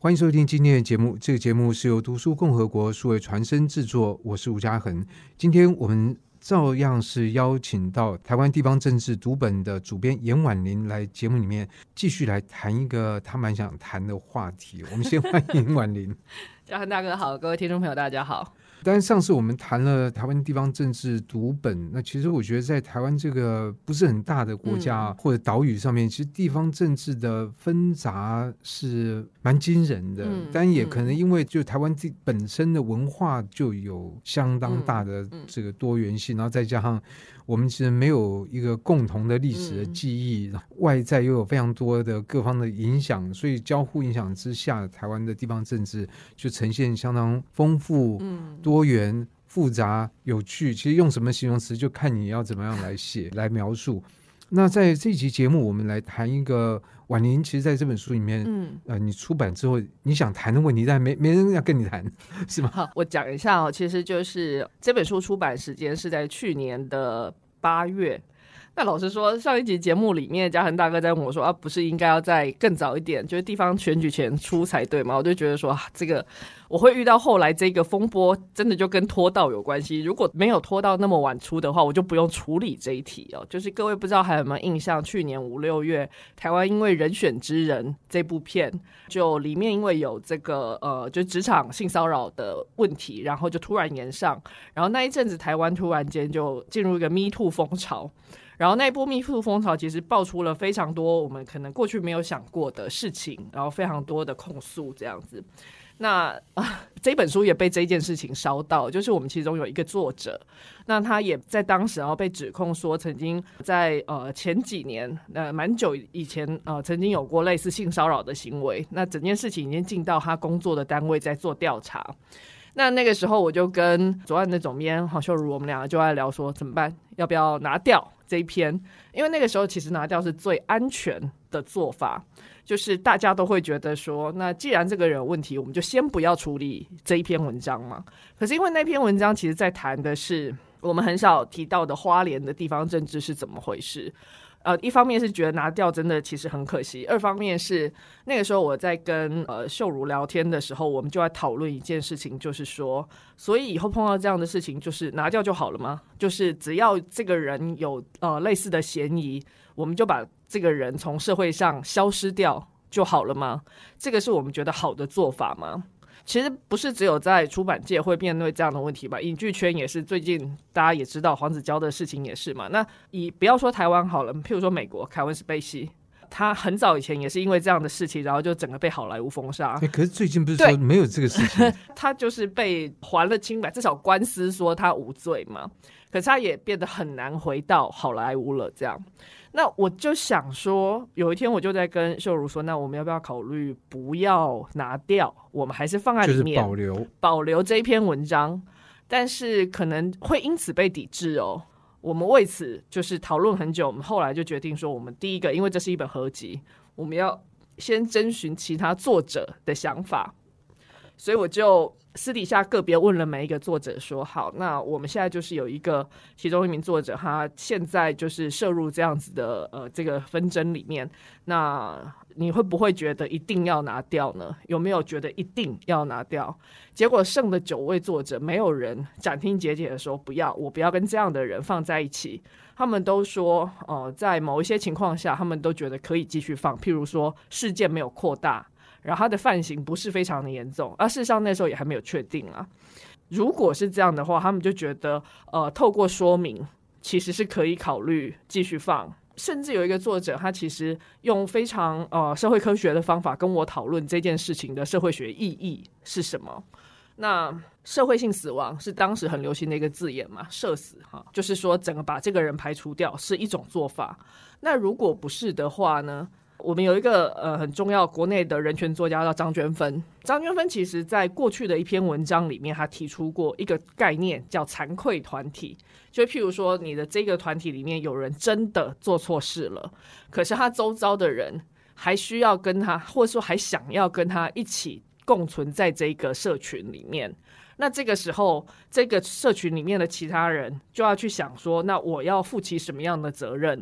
欢迎收听今天的节目，这个节目是由读书共和国数位传声制作，我是吴嘉恒。今天我们照样是邀请到台湾地方政治读本的主编严婉玲来节目里面继续来谈一个他蛮想谈的话题。我们先欢迎婉玲。 嘉恒大哥好，各位听众朋友大家好。 但是上次我们谈了台湾地方政治读本，那其实我觉得在台湾这个不是很大的国家或者岛屿上面，其实地方政治的纷杂是蛮惊人的，但也可能因为就台湾本身的文化就有相当大的这个多元性，然后再加上我们其实没有一个共同的历史的记忆，外在又有非常多的各方的影响，所以交互影响之下，台湾的地方政治就呈现相当丰富、多元、复杂、有趣。其实用什么形容词就看你要怎么样来写来描述。那在这期节目我们来谈一个婉玲其实在这本书里面你出版之后你想谈的问题，但没人要跟你谈，是吗？ 好，我讲一下哦，其实就是这本书出版时间是在去年的8月。那老实说，上一集节目里面嘉恒大哥在问我说不是应该要再更早一点，就是地方选举前出才对吗？我就觉得说这个我会遇到后来这个风波真的就跟拖到有关系，如果没有拖到那么晚出的话，我就不用处理这一题哦。就是各位不知道还有没有印象，去年5、6月台湾因为人选之人这部片，就里面因为有这个就职场性骚扰的问题，然后就突然延上，然后那一阵子台湾突然间就进入一个 Me Too 风潮，然后那一波 Me Too 风潮其实爆出了非常多我们可能过去没有想过的事情，然后非常多的控诉这样子。那这本书也被这件事情烧到，就是我们其中有一个作者，那他也在当时被指控说曾经在前几年蛮久以前曾经有过类似性骚扰的行为，那整件事情已经进到他工作的单位在做调查。那个时候我就跟左岸的总编郝秀如，我们两个就在聊说怎么办，要不要拿掉这一篇，因为那个时候其实拿掉是最安全的做法，就是大家都会觉得说那既然这个人有问题，我们就先不要处理这一篇文章嘛。可是因为那篇文章其实在谈的是我们很少提到的花莲的地方政治是怎么回事，一方面是觉得拿掉真的其实很可惜，二方面是那个时候我在跟秀如聊天的时候，我们就在讨论一件事情，就是说所以以后碰到这样的事情就是拿掉就好了吗？就是只要这个人有类似的嫌疑，我们就把这个人从社会上消失掉就好了吗？这个是我们觉得好的做法吗？其实不是只有在出版界会面对这样的问题吧，影剧圈也是，最近大家也知道黄子佼的事情也是嘛。那不要说台湾好了，譬如说美国凯文史贝西，他很早以前也是因为这样的事情，然后就整个被好莱坞封杀。 可是最近不是说没有这个事情？ 他就是被还了清白，至少官司说他无罪嘛。可是他也变得很难回到好莱坞了，这样。那我就想说，有一天我就在跟秀如说，那我们要不要考虑不要拿掉，我们还是放在里面， 就是保留这一篇文章，但是可能会因此被抵制哦。我们为此就是讨论很久，我们后来就决定说，我们第一个，因为这是一本合集，我们要先征询其他作者的想法，所以我就私底下个别问了每一个作者说，好，那我们现在就是有一个其中一名作者，他现在就是涉入这样子的这个纷争里面，那你会不会觉得一定要拿掉呢？有没有觉得一定要拿掉？结果剩的9位作者没有人斩钉截铁的说不要，我不要跟这样的人放在一起。他们都说在某一些情况下他们都觉得可以继续放，譬如说事件没有扩大，然后他的犯行不是非常的严重，而事实上那时候也还没有确定啊。如果是这样的话，他们就觉得透过说明其实是可以考虑继续放。甚至有一个作者，他其实用非常社会科学的方法跟我讨论这件事情的社会学意义是什么。那社会性死亡是当时很流行的一个字眼嘛，社死哈，就是说整个把这个人排除掉是一种做法。那如果不是的话呢？我们有一个很重要国内的人权作家叫张娟芬。张娟芬其实在过去的一篇文章里面，他提出过一个概念叫惭愧团体，就譬如说你的这个团体里面有人真的做错事了，可是他周遭的人还需要跟他，或者说还想要跟他一起共存在这个社群里面，那这个时候这个社群里面的其他人就要去想说，那我要负起什么样的责任？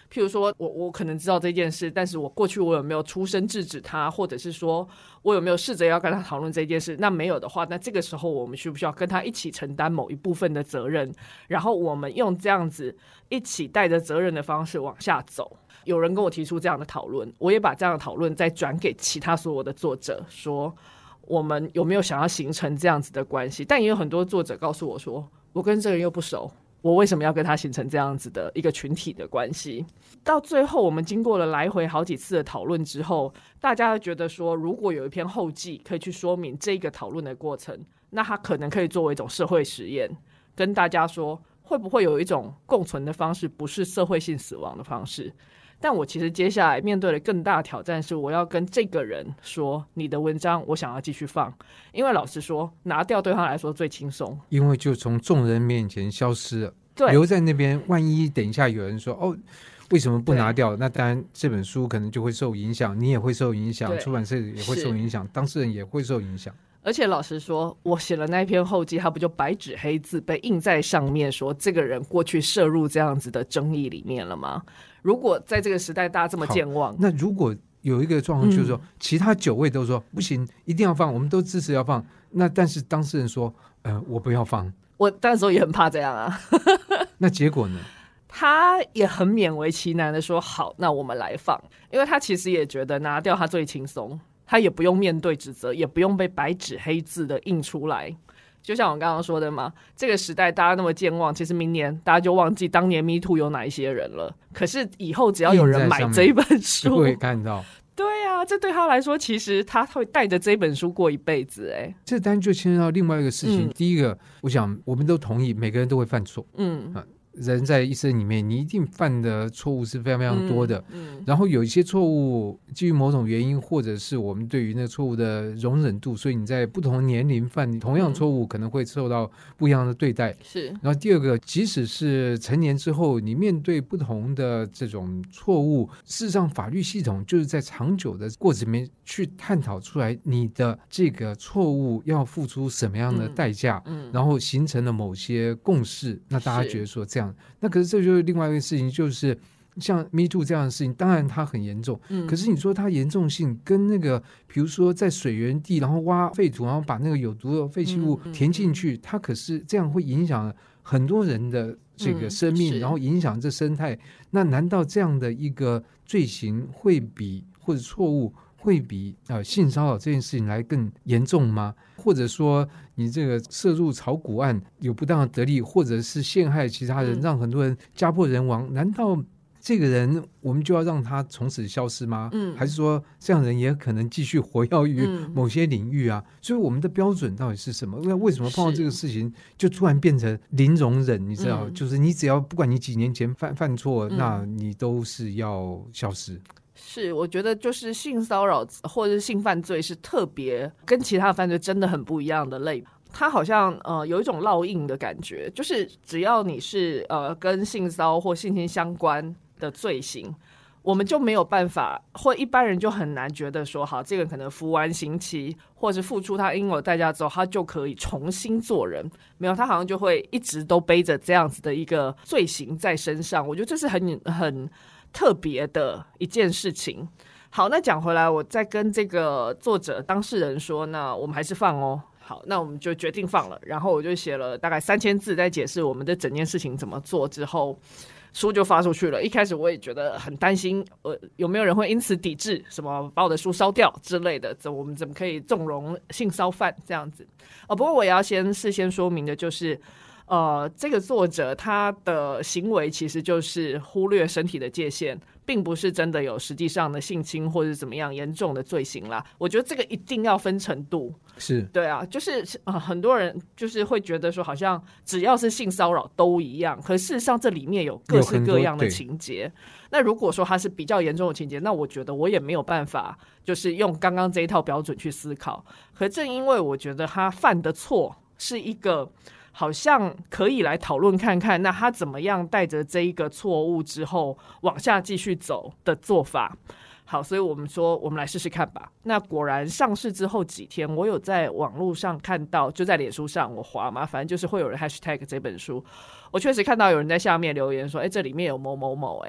譬如说我可能知道这件事，但是我过去我有没有出声制止他，或者是说我有没有试着要跟他讨论这件事，那没有的话，那这个时候我们需不需要跟他一起承担某一部分的责任，然后我们用这样子一起带着责任的方式往下走。有人跟我提出这样的讨论，我也把这样的讨论再转给其他所有的作者，说我们有没有想要形成这样子的关系。但也有很多作者告诉我说，我跟这个人又不熟，我为什么要跟他形成这样子的一个群体的关系。到最后我们经过了来回好几次的讨论之后，大家觉得说如果有一篇后记可以去说明这个讨论的过程，那它可能可以作为一种社会实验，跟大家说会不会有一种共存的方式，不是社会性死亡的方式。但我其实接下来面对的更大的挑战是，我要跟这个人说，你的文章我想要继续放，因为老实说拿掉对他来说最轻松， 因为就从众人面前消失了， 对， 留在那边，万一等一下有人说哦为什么不拿掉，那当然这本书可能就会受影响，你也会受影响，出版社也会受影响，当事人也会受影响。 而且老实说，我写了那篇后记，他不就白纸黑字被印在上面说这个人过去涉入这样子的争议里面了吗？如果在这个时代大家这么健忘， 那如果有一个状况就是说，其他9位都说不行一定要放，我们都支持要放，那但是当事人说我不要放， 我那时候也很怕这样啊那结果呢？ 他也很勉为其难的说好，那我们来放，因为他其实也觉得拿掉他最轻松，他也不用面对指责，也不用被白纸黑字的印出来。就像我刚刚说的嘛，这个时代大家那么健忘，其实明年大家就忘记当年 Me Too 有哪一些人了。可是以后只要有人买这一本书， 就会看到。 对啊，这对他来说，其实他会带着这本书过一辈子。 这当然就牵涉到另外一个事情。第一个，我想我们都同意，每个人都会犯错。人在一生里面你一定犯的错误是非常非常多的，然后有一些错误基于某种原因，或者是我们对于那个错误的容忍度，所以你在不同年龄犯同样错误可能会受到不一样的对待。 是。 然后第二个，即使是成年之后你面对不同的这种错误，事实上法律系统就是在长久的过程里面去探讨出来你的这个错误要付出什么样的代价，然后形成了某些共识，那大家觉得说这样，那可是这就是另外一个事情，就是像 Me Too 这样的事情，当然它很严重，可是你说它严重性跟那个比如说在水源地然后挖废土，然后把那个有毒的废弃物填进去，它可是这样会影响很多人的这个生命，然后影响这生态，那难道这样的一个罪行会比或者错误会比性骚扰这件事情来更严重吗？或者说你这个涉入炒股案有不当的得利，或者是陷害其他人，让很多人家破人亡，难道这个人我们就要让他从此消失吗？还是说这样的人也可能继续活跃于某些领域啊？所以我们的标准到底是什么？为什么碰到这个事情就突然变成零容忍？你知道，就是你只要不管你几年前犯错，那你都是要消失。 是，我觉得就是性骚扰或者是性犯罪是特别跟其他犯罪真的很不一样的类，它好像有一种烙印的感觉，就是只要你是跟性骚或性侵相关的罪行，我们就没有办法，或一般人就很难觉得说，好，这个人可能服完刑期或是付出他应有的代价之后，他就可以重新做人。没有，他好像就会一直都背着这样子的一个罪行在身上。我觉得这是很特别的一件事情。好，那讲回来，我再跟这个作者当事人说，那我们还是放哦。好，那我们就决定放了。然后我就写了大概3000字在解释我们的整件事情怎么做之后，书就发出去了。一开始我也觉得很担心，有没有人会因此抵制，什么把我的书烧掉之类的，我们怎么可以纵容性骚犯这样子？不过我也要事先说明的就是。这个作者他的行为其实就是忽略身体的界限，并不是真的有实际上的性侵或者怎么样严重的罪行啦。我觉得这个一定要分程度， 是对啊，就是很多人就是会觉得说好像只要是性骚扰都一样，可事实上这里面有各式各样的情节。那如果说它是比较严重的情节，那我觉得我也没有办法就是用刚刚这一套标准去思考。可正因为我觉得他犯的错是一个好像可以来讨论看看，那他怎么样带着这一个错误之后往下继续走的做法。好，所以我们说我们来试试看吧。那果然上市之后几天，我有在网络上看到，就在脸书上我滑嘛，反正就是会有人 hashtag 这本书，我确实看到有人在下面留言说这里面有某某某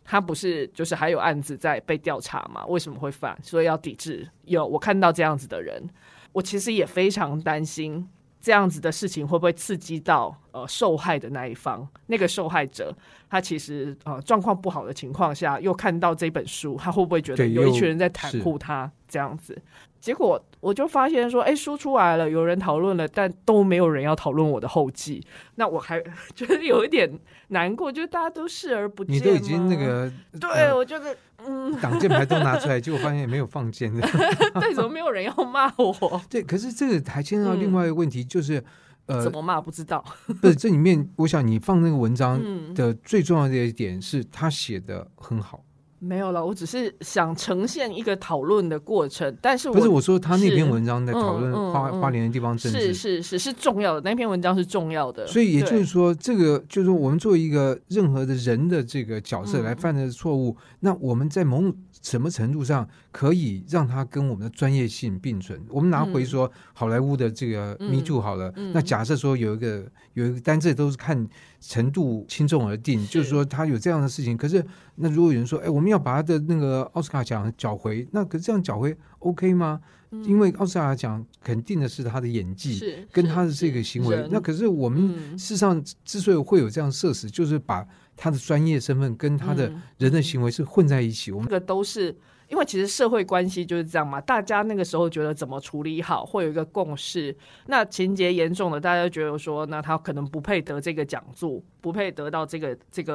他不是就是还有案子在被调查吗？为什么会犯？所以要抵制。我看到这样子的人，我其实也非常担心这样子的事情会不会刺激到受害的那一方，那个受害者他其实状况不好的情况下又看到这本书，他会不会觉得有一群人在袒护他这样子？结果我就发现说书出来了，有人讨论了，但都没有人要讨论我的后记。那我还觉得有一点难过，就是大家都视而不见。 你都已经那个对，我觉得挡箭牌都拿出来，结果发现也没有放箭对，怎么没有人要骂我？ 对，可是这个还牵涉到另外一个问题，就是怎么骂不知道。 不是，这里面我想你放那个文章的最重要的一点是他写的很好。 没有了，我只是想呈现一个讨论的过程，但是不是我说他那篇文章在讨论花莲的地方政治， 是重要的，那篇文章是重要的。 所以也就是说，这个就是说，我们作为一个任何的人的这个角色来犯的错误，那我们在某种什么程度上可以让它跟我们的专业性并存？我们拿回说好莱坞的这个 Me Too 好了，那假设说有一个，但这都是看程度轻重而定，就是说他有这样的事情。可是那如果有人说，我们要把他的那个奥斯卡奖缴回，那可是这样缴回 OK 吗？因为奥斯卡奖肯定的是他的演技跟他的这个行为，那可是我们事实上之所以会有这样设施，就是把他的专业身份跟他的人的行为是混在一起。我们这个都是因为其实社会关系就是这样嘛，大家那个时候觉得怎么处理好，会有一个共识。那情节严重的，大家就觉得说，那他可能不配得这个奖座，不配得到这个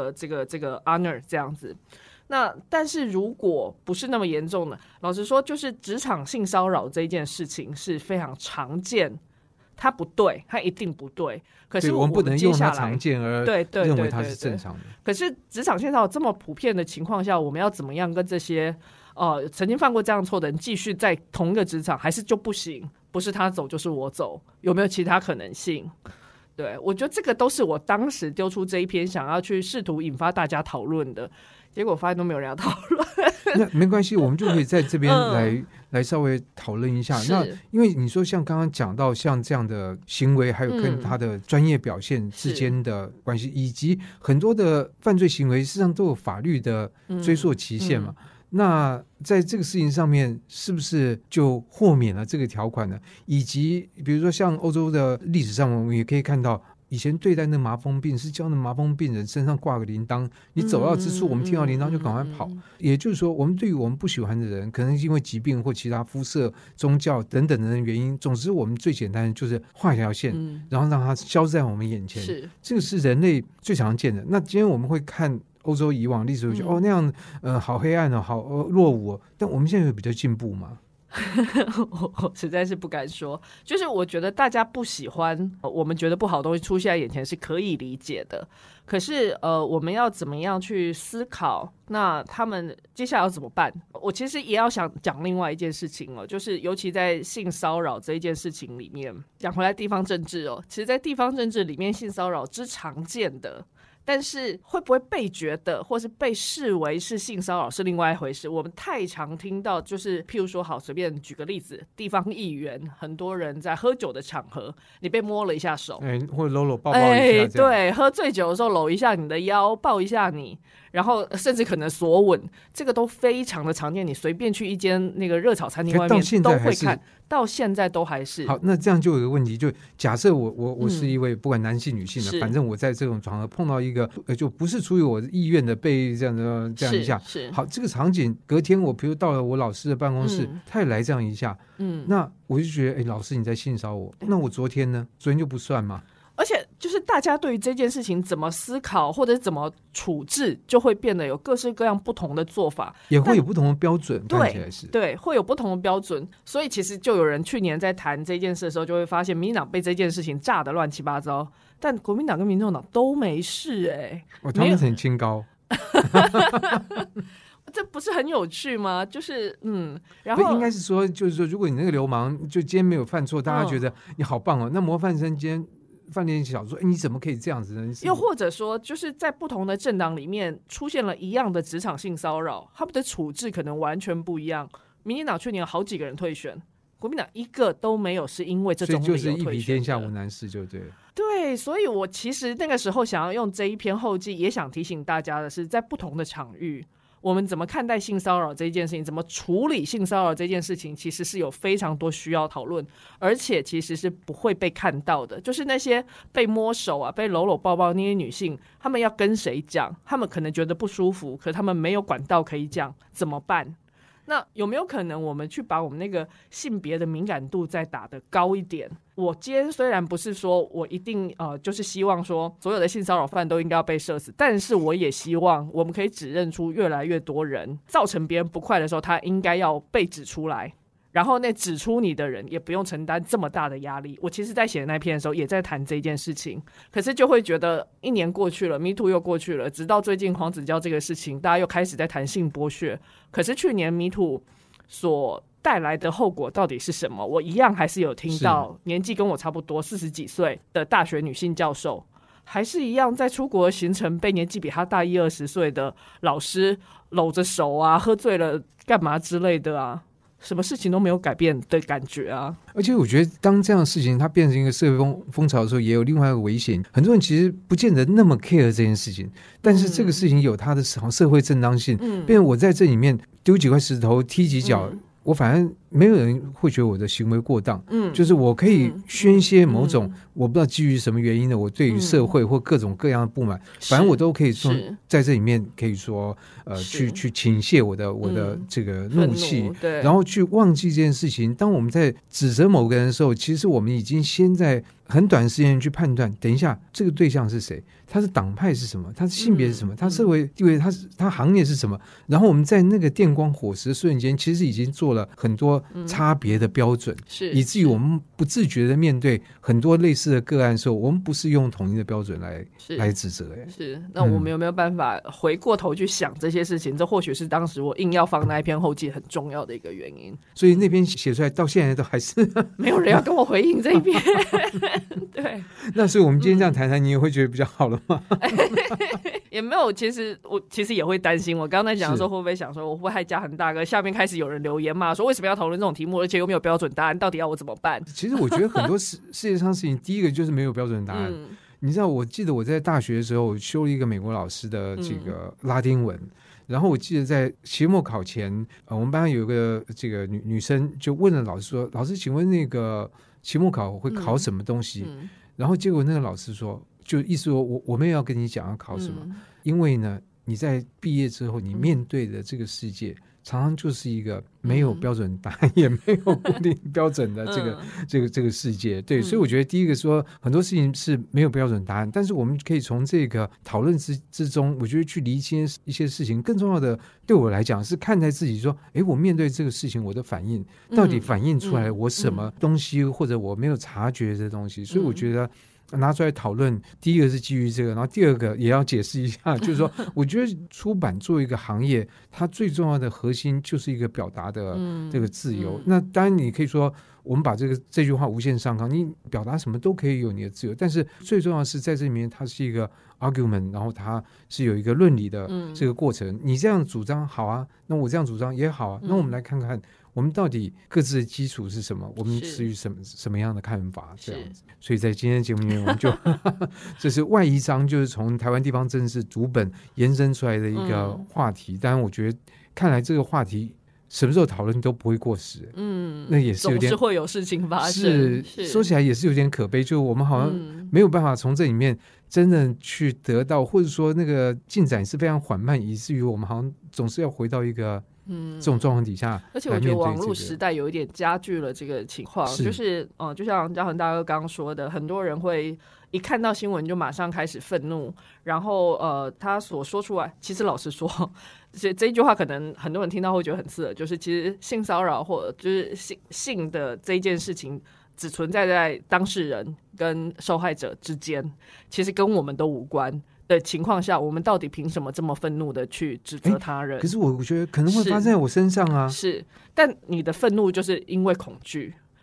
honor 这样子。那但是如果不是那么严重的，老实说，就是职场性骚扰这件事情是非常常见，它不对，它一定不对。可是我们不能用它常见而认为它是正常的。 可是职场性骚扰这么普遍的情况下，我们要怎么样跟这些曾经犯过这样错的人继续在同一个职场，还是就不行？不是他走就是我走，有没有其他可能性？对，我觉得这个都是我当时丢出这一篇想要去试图引发大家讨论的，结果发现都没有人要讨论。 那没关系，我们就可以在这边来稍微讨论一下。那因为你说像刚刚讲到像这样的行为，还有跟他的专业表现之间的关系，以及很多的犯罪行为事实上都有法律的追溯期限嘛。那在这个事情上面是不是就豁免了这个条款呢？以及比如说像欧洲的历史上，我们也可以看到以前对待那麻风病是叫那麻风病人身上挂个铃铛，你走到之处我们听到铃铛就赶快跑。也就是说，我们对于我们不喜欢的人，可能因为疾病或其他肤色、宗教等等的原因，总之我们最简单的就是画一条线，然后让它消失在我们眼前。这个是人类最常见的。那今天我们会看欧洲以往历史会觉得那样好黑暗好落伍但我们现在有比较进步吗？ 我实在是不敢说，就是我觉得大家不喜欢我们觉得不好的东西出现在眼前是可以理解的，可是我们要怎么样去思考，那他们接下来要怎么办？我其实也要想讲另外一件事情就是尤其在性骚扰这一件事情里面，讲回来地方政治其实在地方政治里面性骚扰之常见的，但是会不会被觉得或是被视为是性骚扰是另外一回事。我们太常听到就是譬如说好随便举个例子，地方议员很多人在喝酒的场合你被摸了一下手或者搂抱一下对，喝醉酒的时候搂一下你的腰，抱一下你，然后甚至可能索吻，这个都非常的常见，你随便去一间那个热炒餐厅外面都会看，到现在都还是。 好，那这样就有一个问题，就假设我是一位不管男性女性的，反正我在这种场合碰到一个就不是出于我意愿的被这样一下，好，这个场景隔天我比如到了我老师的办公室，他也来这样一下，那我就觉得老师你在性骚扰我，那我昨天呢？昨天就不算吗？ 而且就是大家对于这件事情怎么思考或者怎么处置，就会变得有各式各样不同的做法，也会有不同的标准，看起来是对，会有不同的标准。所以其实就有人去年在谈这件事的时候，就会发现民进党被这件事情炸得乱七八糟，但国民党跟民众党都没事他们很清高。 这不是很有趣吗？就是然后应该是说，就是说，如果你那个流氓就今天没有犯错，大家觉得你好棒那模范生今天饭店小说你怎么可以这样子呢？ 又或者说就是在不同的政党里面出现了一样的职场性骚扰，他们的处置可能完全不一样。民进党去年有好几个人退选， 国民党一个都没有是因为这种理由退选的， 所以就是一比天下无难事，就对了。 对，所以我其实那个时候想要用这一篇后记，也想提醒大家的是，在不同的场域，我们怎么看待性骚扰这件事情，怎么处理性骚扰这件事情，其实是有非常多需要讨论，而且其实是不会被看到的。就是那些被摸手啊、被搂搂抱抱那些女性，她们要跟谁讲？她们可能觉得不舒服，可她们没有管道可以讲，怎么办？那有没有可能我们去把我们那个性别的敏感度再打得高一点？我今天虽然不是说我一定就是希望说所有的性骚扰犯都应该要被射死，但是我也希望我们可以指认出越来越多人造成别人不快的时候，他应该要被指出来，然后那指出你的人也不用承担这么大的压力。我其实在写那篇的时候也在谈这件事情，可是就会觉得1年过去了， Me Too 又过去了，直到最近黄子佼这个事情，大家又开始在谈性剥削。可是去年 Me Too 所带来的后果到底是什么？我一样还是有听到年纪跟我差不多40几岁的大学女性教授，还是一样在出国行程被年纪比他大10-20岁的老师搂着手啊，喝醉了干嘛之类的啊，什么事情都没有改变的感觉啊。 而且我觉得当这样的事情它变成一个社会风潮的时候，也有另外一个危险，很多人其实不见得那么 care 这件事情，但是这个事情有它的社会正当性，变成我在这里面丢几块石头踢几脚，我反正没有人会觉得我的行为过当，就是我可以宣泄某种我不知道基于什么原因的我对于社会或各种各样的不满，反正我都可以说在这里面可以说去倾泻我的这个怒气，然后去忘记这件事情。当我们在指责某个人的时候，其实我们已经先在很短时间去判断，等一下这个对象是谁，他是党派是什么，他是性别是什么，他社会地位他行业是什么，然后我们在那个电光火石的瞬间，其实已经做了很多差别的标准，以至于我们不自觉的面对很多类似的个案的时候，我们不是用统一的标准来指责。 是，那我们有没有办法回过头去想这些事情？这或许是当时我硬要放那一篇后记很重要的一个原因。 所以那篇写出来到现在都还是没有人要跟我回应这一篇。对， 那所以我们今天这样谈谈，你也会觉得比较好了吗？ 也没有，我其实也会担心。我刚才讲的时候，会不会想说，我会不会害嘉恒大哥下面开始有人留言嘛，说为什么要讨论这种题目，而且又没有标准答案，到底要我怎么办？ 其实我觉得很多世界上事情，第一个就是没有标准答案。你知道，我记得我在大学的时候，我修了一个美国老师的这个拉丁文。然后我记得在期末考前，我们班有一个这个女生就问了老师说：“老师，请问那个期末考会考什么东西？”然后结果那个老师说，就意思说我没有要跟你讲要考什么，因为呢，你在毕业之后，你面对的这个世界常常就是一个没有标准答案，也没有固定标准的这个世界。对，所以我觉得第一个说很多事情是没有标准答案，但是我们可以从这个讨论之中，我觉得去厘清一些事情。更重要的，对我来讲是看待自己说，我面对这个事情，我的反应到底反映出来我什么东西，或者我没有察觉的东西。所以我觉得拿出来讨论，第一个是基于这个，然后第二个也要解释一下，就是说我觉得出版作为一个行业，它最重要的核心就是一个表达的这个自由。那当然你可以说我们把这句话无限上纲，你表达什么都可以有你的自由，但是最重要的是在这里面它是一个 argument， 然后它是有一个论理的这个过程。你这样主张好啊，那我这样主张也好啊，那我们来看看我们到底各自的基础是什么，我们至于什么样的看法，这样子。所以在今天的节目里面，我们就这是外一章，就是从台湾地方政治读本延伸出来的一个话题。当然我觉得看来这个话题什么时候讨论都不会过时，那也是有点总是会有事情发生， 是说起来也是有点可悲，就我们好像没有办法从这里面真的去得到，或者说那个进展是非常缓慢，以至于我们好像总是要回到一个这种状况底下， 而且我觉得网络时代有一点加剧了这个情况，就是就像嘉恒大哥刚刚说的，很多人会一看到新闻就马上开始愤怒，然后他所说出来，其实老实说，这一句话可能很多人听到会觉得很刺耳，就是其实性骚扰或者就是性的这一件事情只存在在当事人跟受害者之间，其实跟我们都无关的情况下，我们到底凭什么这么愤怒的去指责他人？ 可是我觉得可能会发生在我身上啊。 是，但你的愤怒就是因为恐惧，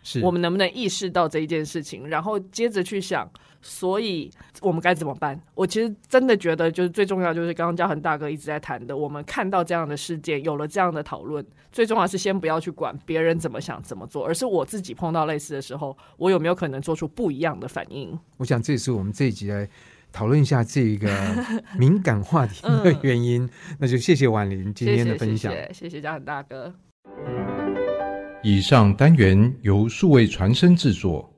是我们能不能意识到这一件事情，然后接着去想，所以我们该怎么办？我其实真的觉得，就是最重要就是刚刚嘉恒大哥一直在谈的，我们看到这样的事件，有了这样的讨论，最重要是先不要去管别人怎么想怎么做，而是我自己碰到类似的时候，我有没有可能做出不一样的反应。 我想这也是我们这一集来讨论一下这个敏感话题的原因。那就谢谢婉玲今天的分享， 谢谢嘉恒大哥。 以上单元由数位传声制作。